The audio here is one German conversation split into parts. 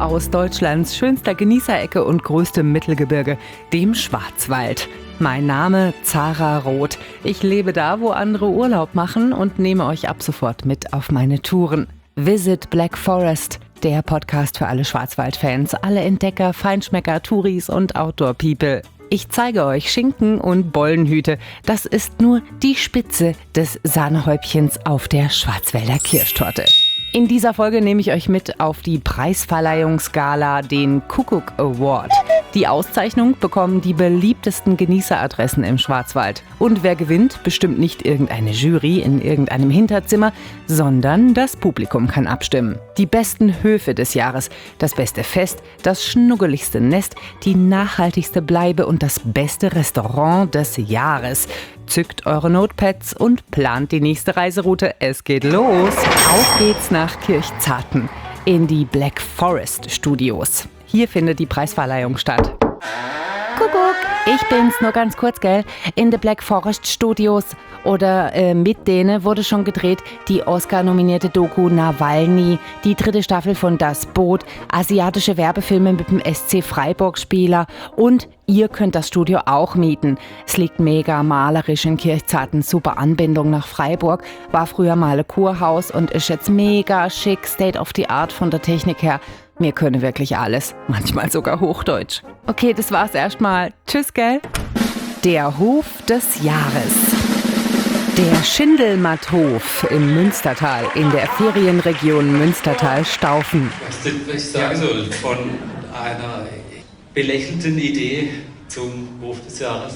aus Deutschlands schönster Genießerecke und größtem Mittelgebirge, dem Schwarzwald. Mein Name Zara Roth. Ich lebe da, wo andere Urlaub machen und nehme euch ab sofort mit auf meine Touren. Visit Black Forest, der Podcast für alle Schwarzwaldfans, alle Entdecker, Feinschmecker, Touris und Outdoor-People. Ich zeige euch Schinken und Bollenhüte. Das ist nur die Spitze des Sahnehäubchens auf der Schwarzwälder Kirschtorte. In dieser Folge nehme ich euch mit auf die Preisverleihungsgala, den Kuckuck Award. Die Auszeichnung bekommen die beliebtesten Genießeradressen im Schwarzwald. Und wer gewinnt, bestimmt nicht irgendeine Jury in irgendeinem Hinterzimmer, sondern das Publikum kann abstimmen. Die besten Höfe des Jahres, das beste Fest, das schnuggeligste Nest, die nachhaltigste Bleibe und das beste Restaurant des Jahres. Zückt eure Notepads und plant die nächste Reiseroute. Es geht los. Auf geht's nach Kirchzarten in die Black Forest Studios. Hier findet die Preisverleihung statt. Kuckuck, ich bin's, nur ganz kurz, gell? In the Black Forest Studios oder mit denen wurde schon gedreht die Oscar-nominierte Doku Nawalny, die 3. Staffel von Das Boot, asiatische Werbefilme mit dem SC Freiburg-Spieler und ihr könnt das Studio auch mieten. Es liegt mega malerisch in Kirchzarten, super Anbindung nach Freiburg, war früher mal ein Kurhaus und ist jetzt mega schick, state of the art von der Technik her. Mir können wirklich alles, manchmal sogar Hochdeutsch. Okay, das war's erstmal. Tschüss, gell? Der Hof des Jahres. Der Schindelmatthof im Münstertal, in der Ferienregion Münstertal-Staufen. Was ich sagen soll, von einer belächelten Idee zum Hof des Jahres.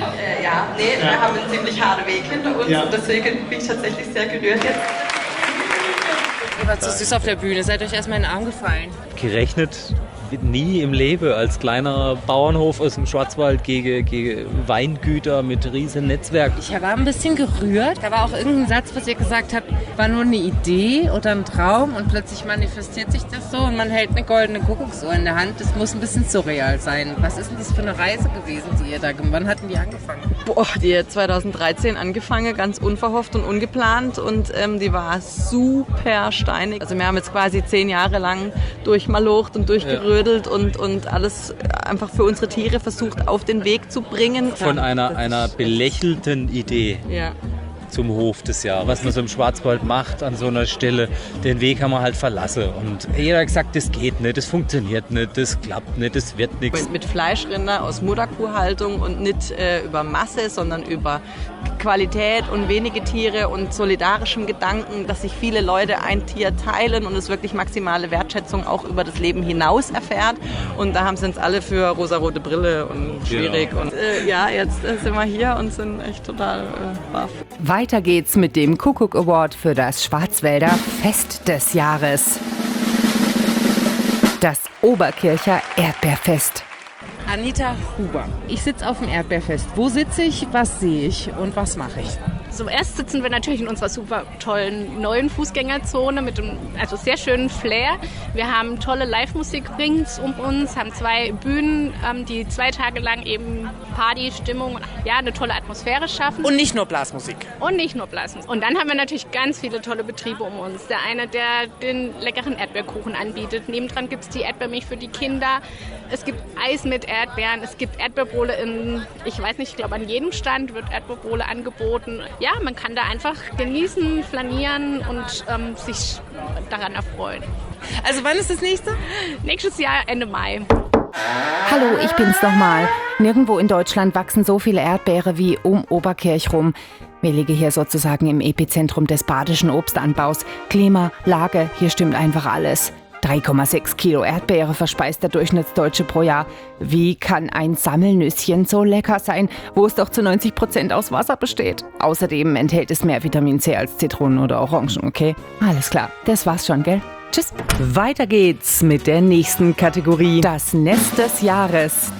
Wir haben einen ziemlich harten Weg hinter uns und deswegen bin ich tatsächlich sehr gerührt jetzt. Ihr wart so süß auf der Bühne, seid euch erstmal in den Arm gefallen. Gerechnet nie im Leben als kleiner Bauernhof aus dem Schwarzwald gegen Weingüter mit riesen Netzwerk. Ich war ein bisschen gerührt. Da war auch irgendein Satz, was ihr gesagt habt, war nur eine Idee oder ein Traum und plötzlich manifestiert sich das so und man hält eine goldene Kuckucksuhr in der Hand. Das muss ein bisschen surreal sein. Was ist denn das für eine Reise gewesen, die ihr da gemacht habt? Wann hatten die angefangen? Die hat 2013 angefangen, ganz unverhofft und ungeplant und die war super steinig. Also wir haben jetzt quasi 10 Jahre lang durchmalocht und durchgerührt. Und alles einfach für unsere Tiere versucht auf den Weg zu bringen. Von einer belächelten Idee zum Hof des Jahres. Was man so im Schwarzwald macht an so einer Stelle, den Weg haben wir halt verlassen. Und jeder hat gesagt, das geht nicht, das funktioniert nicht, das klappt nicht, das wird nichts. Mit Fleischrinder aus Mutterkuhhaltung und nicht über Masse, sondern über Qualität und wenige Tiere und solidarischem Gedanken, dass sich viele Leute ein Tier teilen und es wirklich maximale Wertschätzung auch über das Leben hinaus erfährt. Und da haben sie uns alle für rosarote Brille und schwierig. Ja. Und jetzt sind wir hier und sind echt total baff. Weiter geht's mit dem Kuckuck Award für das Schwarzwälder Fest des Jahres. Das Oberkircher Erdbeerfest. Anita Huber. Ich sitze auf dem Erdbeerfest. Wo sitze ich, was sehe ich und was mache ich? Zuerst sitzen wir natürlich in unserer super tollen neuen Fußgängerzone mit einem sehr schönen Flair. Wir haben tolle Live-Musik rings um uns, haben 2 Bühnen, die 2 Tage lang eben Party, Stimmung, eine tolle Atmosphäre schaffen. Und nicht nur Blasmusik. Und dann haben wir natürlich ganz viele tolle Betriebe um uns. Der eine, der den leckeren Erdbeerkuchen anbietet. Nebendran gibt es die Erdbeermilch für die Kinder. Es gibt Eis mit Erdbeeren. Es gibt Erdbeerbohle ich glaube an jedem Stand wird Erdbeerbohle angeboten. Ja, man kann da einfach genießen, flanieren und sich daran erfreuen. Also wann ist das nächste? Nächstes Jahr Ende Mai. Hallo, ich bin's nochmal. Nirgendwo in Deutschland wachsen so viele Erdbeere wie um Oberkirch rum. Wir liegen hier sozusagen im Epizentrum des badischen Obstanbaus. Klima, Lage, hier stimmt einfach alles. 3,6 Kilo Erdbeere verspeist der Durchschnittsdeutsche pro Jahr. Wie kann ein Sammelnüsschen so lecker sein, wo es doch zu 90% aus Wasser besteht? Außerdem enthält es mehr Vitamin C als Zitronen oder Orangen, okay? Alles klar, das war's schon, gell? Tschüss. Weiter geht's mit der nächsten Kategorie. Das Nest des Jahres.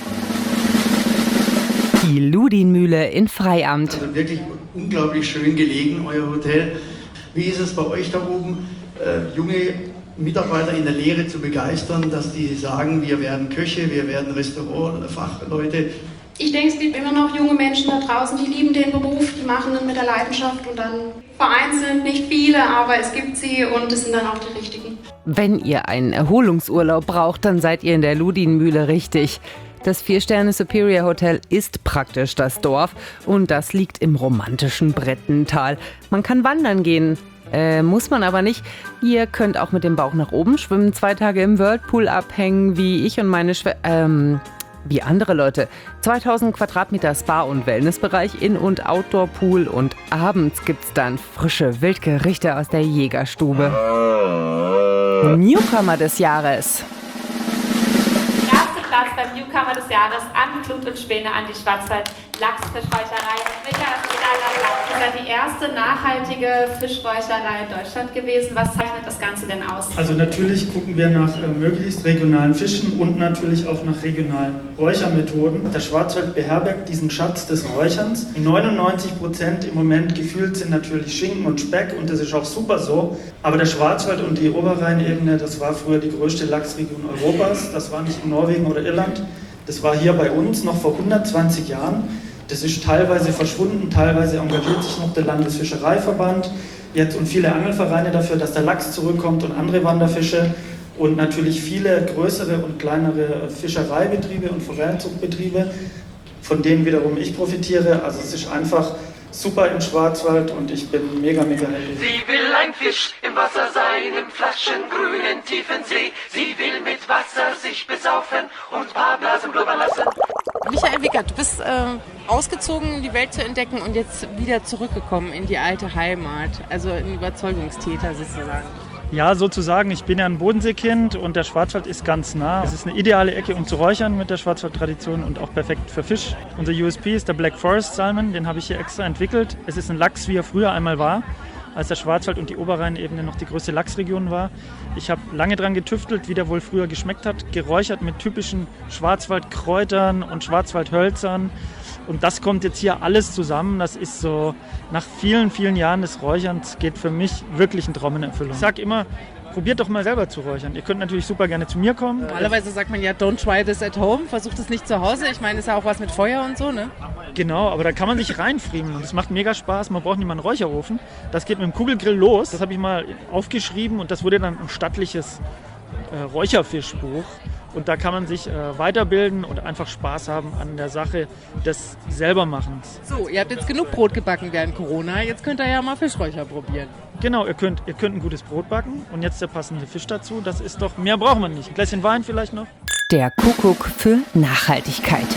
Die Ludinmühle in Freiamt. Also wirklich unglaublich schön gelegen, euer Hotel. Wie ist es bei euch da oben, junge Mitarbeiter in der Lehre zu begeistern, dass die sagen, wir werden Köche, wir werden Restaurantfachleute? Ich denke, es gibt immer noch junge Menschen da draußen, die lieben den Beruf, die machen ihn mit der Leidenschaft und dann vereinzelt, nicht viele, aber es gibt sie und es sind dann auch die richtigen. Wenn ihr einen Erholungsurlaub braucht, dann seid ihr in der Ludinmühle richtig. Das 4-Sterne Superior Hotel ist praktisch das Dorf und das liegt im romantischen Brettental. Man kann wandern gehen, muss man aber nicht. Ihr könnt auch mit dem Bauch nach oben schwimmen, 2 Tage im Whirlpool abhängen, wie ich und meine wie andere Leute. 2000 Quadratmeter Spa- und Wellnessbereich, In- und Outdoor-Pool und abends gibt's dann frische Wildgerichte aus der Jägerstube. Newcomer des Jahres. Erster Platz beim Newcomer des Jahres an Glut und Späne an die Schwarzwald-Lachsfischräucherei. Ihr seid die erste nachhaltige Fischräucherei in Deutschland gewesen. Was zeichnet das Ganze denn aus? Also natürlich gucken wir nach möglichst regionalen Fischen und natürlich auch nach regionalen Räuchermethoden. Der Schwarzwald beherbergt diesen Schatz des Räucherns. 99% im Moment gefühlt sind natürlich Schinken und Speck und das ist auch super so. Aber der Schwarzwald und die Oberrheinebene, das war früher die größte Lachsregion Europas. Das war nicht in Norwegen oder Irland. Das war hier bei uns noch vor 120 Jahren. Das ist teilweise verschwunden, teilweise engagiert sich noch der Landesfischereiverband jetzt und viele Angelvereine dafür, dass der Lachs zurückkommt und andere Wanderfische und natürlich viele größere und kleinere Fischereibetriebe und Forellenzuchtbetriebe, von denen wiederum ich profitiere. Also es ist einfach super im Schwarzwald und ich bin mega happy. Sie will ein Fisch im Wasser sein, im flaschengrünen tiefen See. Sie will mit Wasser sich besaufen und paar Blasen blubbern lassen. Michael Wickert, du bist ausgezogen, die Welt zu entdecken und jetzt wieder zurückgekommen in die alte Heimat, also ein Überzeugungstäter sozusagen. Ja, sozusagen. Ich bin ja ein Bodenseekind und der Schwarzwald ist ganz nah. Es ist eine ideale Ecke, um zu räuchern mit der Schwarzwaldtradition und auch perfekt für Fisch. Unser USP ist der Black Forest Salmon, den habe ich hier extra entwickelt. Es ist ein Lachs, wie er früher einmal war, als der Schwarzwald und die Oberrheinebene noch die größte Lachsregion war. Ich habe lange dran getüftelt, wie der wohl früher geschmeckt hat, geräuchert mit typischen Schwarzwaldkräutern und Schwarzwaldhölzern. Und das kommt jetzt hier alles zusammen. Das ist so, nach vielen, vielen Jahren des Räucherns geht für mich wirklich ein Traum in Erfüllung. Ich sage immer, probiert doch mal selber zu räuchern. Ihr könnt natürlich super gerne zu mir kommen. Normalerweise sagt man ja, don't try this at home. Versucht es nicht zu Hause. Ich meine, ist ja auch was mit Feuer und so, ne? Genau, aber da kann man sich reinfriemeln und das macht mega Spaß. Man braucht nicht mal einen Räucherofen. Das geht mit dem Kugelgrill los. Das habe ich mal aufgeschrieben und das wurde dann ein stattliches Räucherfischbuch. Und da kann man sich weiterbilden und einfach Spaß haben an der Sache des Selbermachens. So, ihr habt jetzt genug Brot gebacken während Corona. Jetzt könnt ihr ja mal Fischräucher probieren. Genau, ihr könnt ein gutes Brot backen und jetzt der passende Fisch dazu. Das ist doch, mehr braucht man nicht. Ein Gläschen Wein vielleicht noch. Der Kuckuck für Nachhaltigkeit.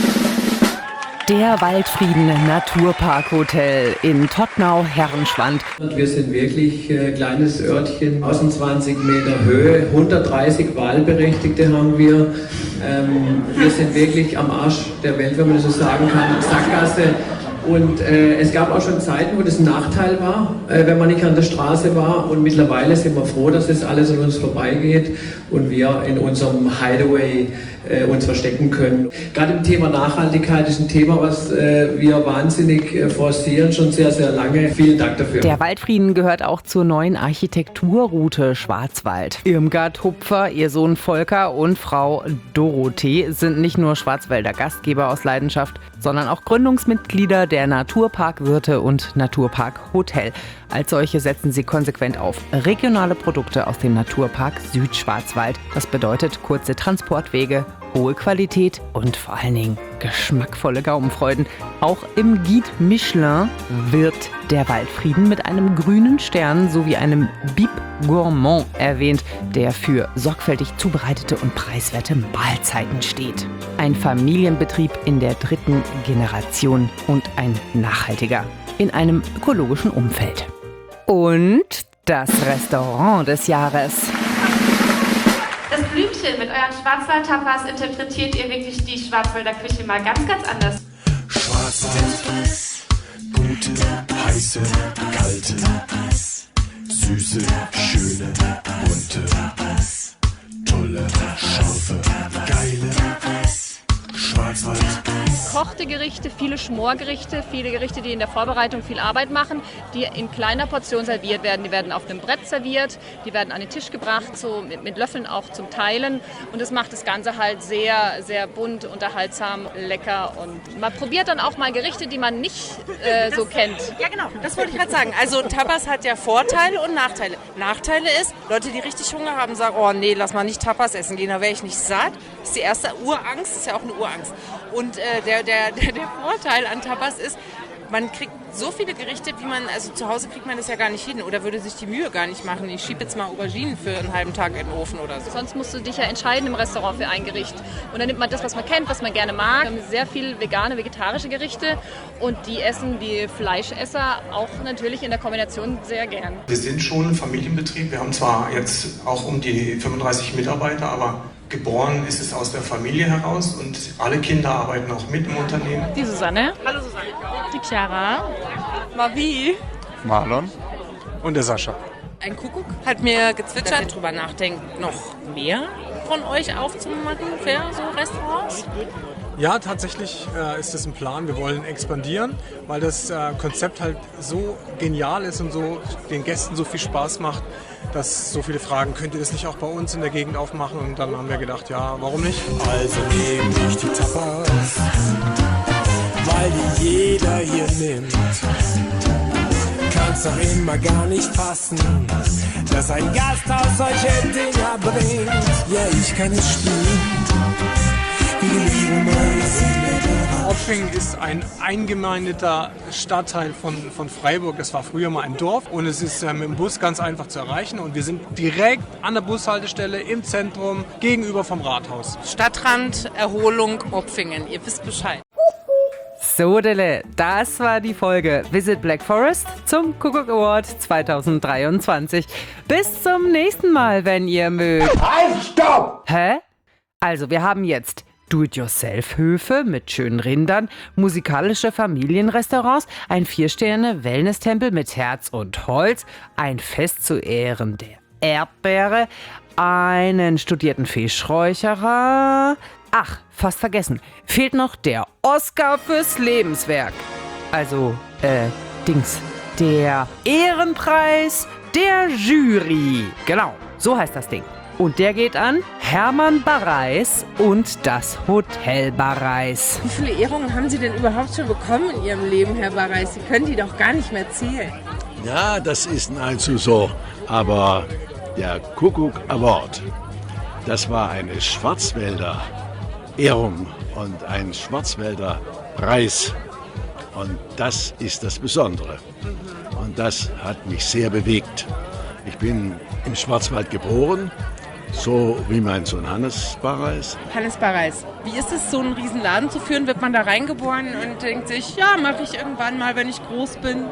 Der Waldfrieden Naturparkhotel in Tottnau-Herrenschwand. Wir sind wirklich ein kleines Örtchen, 1020 Meter Höhe, 130 Wahlberechtigte haben wir. Wir sind wirklich am Arsch der Welt, wenn man das so sagen kann, Sackgasse. Und es gab auch schon Zeiten, wo das ein Nachteil war, wenn man nicht an der Straße war. Und mittlerweile sind wir froh, dass das alles an uns vorbeigeht und wir in unserem Hideaway uns verstecken können. Gerade im Thema Nachhaltigkeit ist ein Thema, was wir wahnsinnig forcieren, schon sehr, sehr lange. Vielen Dank dafür. Der Waldfrieden gehört auch zur neuen Architekturroute Schwarzwald. Irmgard Hupfer, ihr Sohn Volker und Frau Dorothee sind nicht nur Schwarzwälder Gastgeber aus Leidenschaft, sondern auch Gründungsmitglieder der Naturparkwirte und Naturparkhotel. Als solche setzen sie konsequent auf regionale Produkte aus dem Naturpark Südschwarzwald. Das bedeutet kurze Transportwege, hohe Qualität und vor allen Dingen geschmackvolle Gaumenfreuden. Auch im Guide Michelin wird der Waldfrieden mit einem grünen Stern sowie einem Bib Gourmand erwähnt, der für sorgfältig zubereitete und preiswerte Mahlzeiten steht. Ein Familienbetrieb in der 3. Generation und ein nachhaltiger in einem ökologischen Umfeld. Und das Restaurant des Jahres. Das Blümchen mit euren Schwarzwald-Tapas interpretiert ihr wirklich die Schwarzwälder Küche mal ganz, ganz anders. Schwarzwald, gute, heiße, kalte, süße, schöne, bunte, tolle, scharfe, geile, Schwarzwald. gekochte Gerichte, viele Schmorgerichte, viele Gerichte, die in der Vorbereitung viel Arbeit machen, die in kleiner Portion serviert werden. Die werden auf einem Brett serviert, die werden an den Tisch gebracht, so mit Löffeln auch zum Teilen. Und das macht das Ganze halt sehr, sehr bunt, unterhaltsam, lecker. Und man probiert dann auch mal Gerichte, die man nicht so kennt. Ja, genau, das wollte ich gerade sagen. Also Tapas hat ja Vorteile und Nachteile. Nachteile ist, Leute, die richtig Hunger haben, sagen, oh nee, lass mal nicht Tapas essen gehen, da wäre ich nicht satt. Das ist die erste Urangst, ist ja auch eine Urangst. Und der Vorteil an Tapas ist, man kriegt so viele Gerichte, wie man, also zu Hause kriegt man das ja gar nicht hin oder würde sich die Mühe gar nicht machen. Ich schiebe jetzt mal Auberginen für einen halben Tag in den Ofen oder so. Sonst musst du dich ja entscheiden im Restaurant für ein Gericht. Und dann nimmt man das, was man kennt, was man gerne mag. Wir haben sehr viel vegane, vegetarische Gerichte und die essen die Fleischesser auch natürlich in der Kombination sehr gern. Wir sind schon ein Familienbetrieb. Wir haben zwar jetzt auch um die 35 Mitarbeiter, aber geboren ist es aus der Familie heraus und alle Kinder arbeiten auch mit im Unternehmen. Die Susanne. Hallo Susanne. Die Chiara. Marie. Marlon. Und der Sascha. Ein Kuckuck hat mir gezwitschert, dass ihr drüber nachdenkt, noch mehr von euch aufzumachen für so Restaurants? Ja, tatsächlich ist das ein Plan. Wir wollen expandieren, weil das Konzept halt so genial ist und so den Gästen so viel Spaß macht, dass so viele fragen, könnt ihr das nicht auch bei uns in der Gegend aufmachen? Und dann haben wir gedacht, ja, warum nicht? Also nehm ich die Tapas, weil die jeder hier nimmt. Kann's doch immer gar nicht fassen, dass ein Gasthaus solche Dinger bringt. Ja, ich kann es spielen. Opfing ist ein eingemeindeter Stadtteil von Freiburg. Das war früher mal ein Dorf und es ist mit dem Bus ganz einfach zu erreichen. Und wir sind direkt an der Bushaltestelle im Zentrum gegenüber vom Rathaus. Stadtrand, Erholung, Opfingen. Ihr wisst Bescheid. Sodele, das war die Folge Visit Black Forest zum Kuckuck Award 2023. Bis zum nächsten Mal, wenn ihr mögt. Halt, stopp! Hä? Also, wir haben jetzt Do-it-yourself-Höfe mit schönen Rindern, musikalische Familienrestaurants, ein 4-Sterne-Wellness-Tempel mit Herz und Holz, ein Fest zu Ehren der Erdbeere, einen studierten Fischräucherer. Ach, fast vergessen. Fehlt noch der Oscar fürs Lebenswerk. Also, der Ehrenpreis der Jury. Genau, so heißt das Ding. Und der geht an Hermann Barreis und das Hotel Barreis. Wie viele Ehrungen haben Sie denn überhaupt schon bekommen in Ihrem Leben, Herr Barreis? Sie können die doch gar nicht mehr zählen. Ja, das ist nahezu so. Aber der Kuckuck Award, das war eine Schwarzwälder Ehrung und ein Schwarzwälder Preis. Und das ist das Besondere. Und das hat mich sehr bewegt. Ich bin im Schwarzwald geboren. So wie mein Sohn Hannes Barreis. Hannes Barreis, wie ist es, so einen riesen Laden zu führen? Wird man da reingeboren und denkt sich, ja, mache ich irgendwann mal, wenn ich groß bin?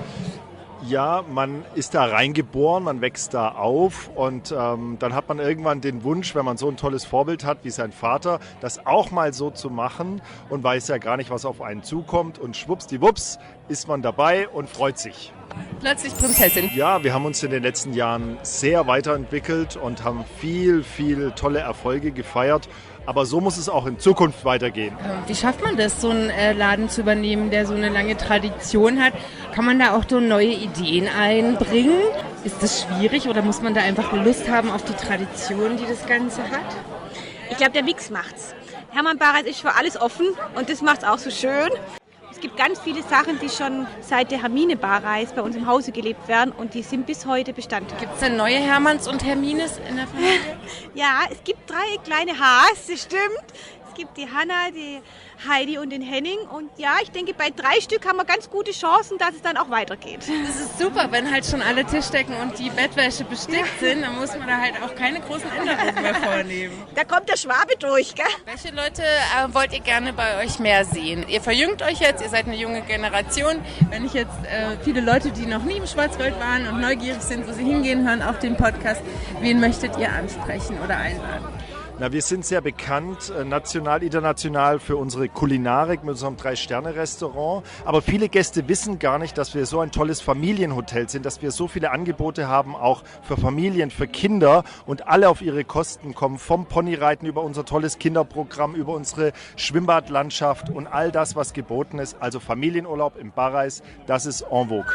Ja, man ist da reingeboren, man wächst da auf und dann hat man irgendwann den Wunsch, wenn man so ein tolles Vorbild hat wie sein Vater, das auch mal so zu machen und weiß ja gar nicht, was auf einen zukommt und schwuppsdiwupps ist man dabei und freut sich. Plötzlich Prinzessin. Ja, wir haben uns in den letzten Jahren sehr weiterentwickelt und haben viel tolle Erfolge gefeiert. Aber so muss es auch in Zukunft weitergehen. Wie schafft man das, so einen Laden zu übernehmen, der so eine lange Tradition hat? Kann man da auch so neue Ideen einbringen? Ist das schwierig oder muss man da einfach Lust haben auf die Tradition, die das Ganze hat? Ich glaube, der Mix macht's. Hermann Barreis ist für alles offen und das macht's auch so schön. Es gibt ganz viele Sachen, die schon seit der Hermine Barreis bei uns im Hause gelebt werden und die sind bis heute Bestandteil. Gibt es denn neue Hermanns und Hermines in der Familie? Ja, es gibt 3 kleine Haas, das stimmt. Es gibt die Hanna, die Heidi und den Henning. Und ja, ich denke, bei 3 Stück haben wir ganz gute Chancen, dass es dann auch weitergeht. Das ist super, wenn halt schon alle Tischdecken und die Bettwäsche bestickt sind, dann muss man da halt auch keine großen Änderungen mehr vornehmen. Da kommt der Schwabe durch, gell? Welche Leute wollt ihr gerne bei euch mehr sehen? Ihr verjüngt euch jetzt, ihr seid eine junge Generation. Wenn ich jetzt viele Leute, die noch nie im Schwarzwald waren und neugierig sind, wo sie hingehen, hören auf den Podcast, wen möchtet ihr ansprechen oder einladen? Na, wir sind sehr bekannt, national, international für unsere Kulinarik mit unserem 3-Sterne-Restaurant. Aber viele Gäste wissen gar nicht, dass wir so ein tolles Familienhotel sind, dass wir so viele Angebote haben, auch für Familien, für Kinder und alle auf ihre Kosten kommen. Vom Ponyreiten über unser tolles Kinderprogramm, über unsere Schwimmbadlandschaft und all das, was geboten ist. Also Familienurlaub im Barreis, das ist en vogue.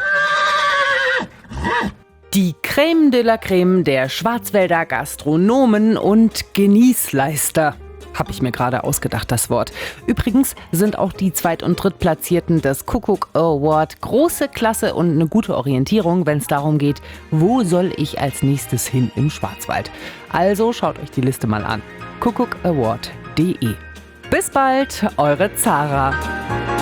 Die Crème de la Crème der Schwarzwälder Gastronomen und Genießleister. Habe ich mir gerade ausgedacht, das Wort. Übrigens sind auch die Zweit- und Drittplatzierten des Kuckuck Award große Klasse und eine gute Orientierung, wenn es darum geht, wo soll ich als nächstes hin im Schwarzwald. Also schaut euch die Liste mal an. kuckuckaward.de. Bis bald, eure Zara.